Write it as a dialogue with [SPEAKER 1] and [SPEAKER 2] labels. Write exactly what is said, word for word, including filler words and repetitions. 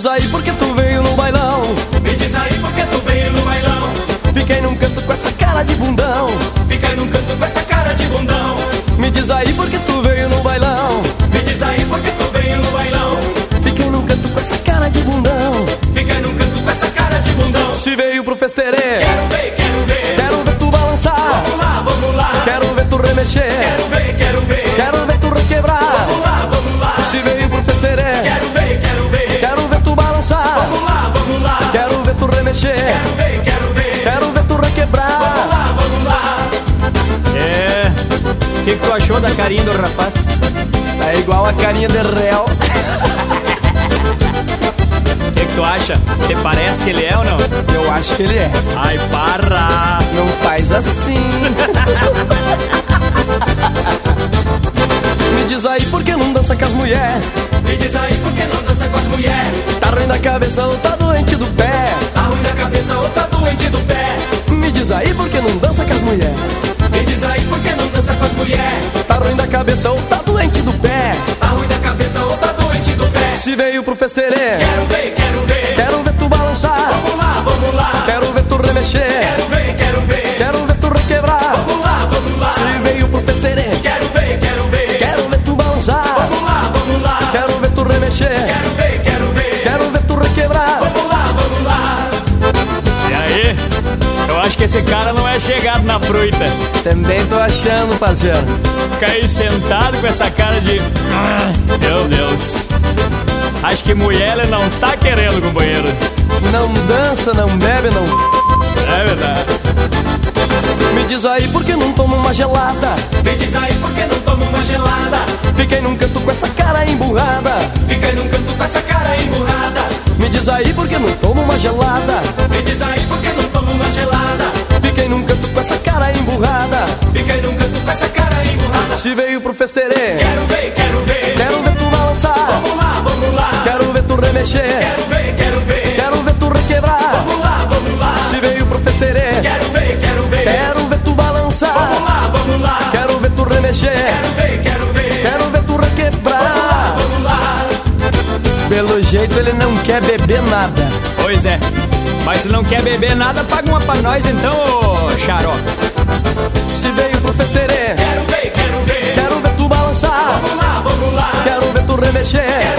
[SPEAKER 1] diz aí porque tu veio no bailão.
[SPEAKER 2] Me diz aí porque tu veio no bailão.
[SPEAKER 1] Fiquei num canto com essa cara de bundão.
[SPEAKER 2] Fiquei num canto com essa cara de bundão.
[SPEAKER 1] Me diz aí porque tu veio no bailão.
[SPEAKER 2] Me diz aí porque tu veio no bailão.
[SPEAKER 1] Fiquei num canto com essa cara de bundão.
[SPEAKER 2] Fiquei num canto com essa cara de bundão.
[SPEAKER 1] Se veio pro festerê,
[SPEAKER 2] quero ver, quero ver.
[SPEAKER 1] Quero ver tu balançar.
[SPEAKER 2] Vamos lá, vamos lá.
[SPEAKER 1] Quero ver tu remexer.
[SPEAKER 2] Quero ver, quero ver.
[SPEAKER 1] Quero ver tu requebrar.
[SPEAKER 2] Vamos lá, vamos lá.
[SPEAKER 1] Se veio pro festerê,
[SPEAKER 2] quero ver, quero ver.
[SPEAKER 1] Quero ver tu balançar.
[SPEAKER 2] Vamos lá, vamos lá.
[SPEAKER 1] Quero ver tu remexer.
[SPEAKER 2] Quero ver, quero ver.
[SPEAKER 1] Quero ver tu requebrar.
[SPEAKER 2] Vamos lá, vamos lá.
[SPEAKER 3] É. O que, que tu achou da carinha do rapaz?
[SPEAKER 1] É igual a carinha de réu.
[SPEAKER 3] O que, que tu acha? Te parece que ele é ou não?
[SPEAKER 1] Eu acho que ele é.
[SPEAKER 3] Ai, para!
[SPEAKER 1] Não faz assim. Me diz aí por que não dança com as mulheres.
[SPEAKER 2] Me diz aí por que não dança com as mulheres.
[SPEAKER 1] Tá ruim da cabeça ou tá doente do pé.
[SPEAKER 2] Tá ruim da cabeça ou tá doente do pé.
[SPEAKER 1] Me diz aí por que não dança com as mulheres.
[SPEAKER 2] Me diz aí por que não dança com as mulheres.
[SPEAKER 1] Tá ruim da cabeça ou tá doente do pé.
[SPEAKER 2] Tá ruim da cabeça ou tá doente do pé.
[SPEAKER 1] Se veio pro festerê,
[SPEAKER 2] quero ver, quero ver.
[SPEAKER 1] Quero ver tu balançar.
[SPEAKER 2] Vamos lá, vamos lá.
[SPEAKER 1] Quero ver tu remexer.
[SPEAKER 2] Quero ver, quero ver.
[SPEAKER 1] Quero ver tu requebrar.
[SPEAKER 2] Vamos lá, vamos lá.
[SPEAKER 1] Se veio pro festerê,
[SPEAKER 2] quero ver, quero ver.
[SPEAKER 1] Quero ver tu balançar.
[SPEAKER 2] Vamos lá, vamos lá.
[SPEAKER 1] Quero ver tu remexer.
[SPEAKER 2] Quero ver, quero ver.
[SPEAKER 1] Quero ver tu requebrar.
[SPEAKER 2] Vamos lá, vamos lá.
[SPEAKER 3] E aí? Eu acho que esse cara não é chegado na fruta.
[SPEAKER 1] Também tô achando, parceiro.
[SPEAKER 3] Fica aí sentado com essa cara de... Ah, meu Deus. Acho que mulher ele não tá querendo, companheiro.
[SPEAKER 1] Não dança, não bebe, não...
[SPEAKER 3] É verdade.
[SPEAKER 1] Me diz aí por que não toma uma gelada.
[SPEAKER 2] Me diz aí por que não toma uma gelada.
[SPEAKER 1] Fiquei num canto com essa cara emburrada.
[SPEAKER 2] Fiquei num canto com essa cara emburrada.
[SPEAKER 1] Me diz aí por que não toma uma gelada.
[SPEAKER 2] Me diz aí por que não toma uma gelada.
[SPEAKER 1] Fiquei num canto com essa cara emburrada.
[SPEAKER 2] Fiquei num canto com essa cara emburrada.
[SPEAKER 1] Se veio pro festerê,
[SPEAKER 2] quero ver, quero ver.
[SPEAKER 1] Quero ver tu balançar.
[SPEAKER 2] Vamos lá, vamos lá.
[SPEAKER 1] Quero ver tu remexer.
[SPEAKER 2] Quero ver, quero ver.
[SPEAKER 1] Quero ver tu requebrar.
[SPEAKER 2] Vamos lá, vamos lá.
[SPEAKER 1] Se veio pro festerê,
[SPEAKER 2] quero ver, quero ver.
[SPEAKER 1] Quero ver tu balançar.
[SPEAKER 2] Vamos lá, vamos lá.
[SPEAKER 1] Quero ver tu remexer.
[SPEAKER 2] Quero ver, quero ver.
[SPEAKER 1] Quero ver tu requebrar.
[SPEAKER 2] Vamos lá, vamos lá.
[SPEAKER 1] Pelo jeito ele não quer beber nada.
[SPEAKER 3] Pois é. Mas se não quer beber nada, paga uma pra nós então, ô xarope.
[SPEAKER 1] Se veio pro festerê,
[SPEAKER 2] quero ver, quero ver.
[SPEAKER 1] Quero ver tu balançar.
[SPEAKER 2] Vamos lá, vamos lá.
[SPEAKER 1] Quero ver tu remexer.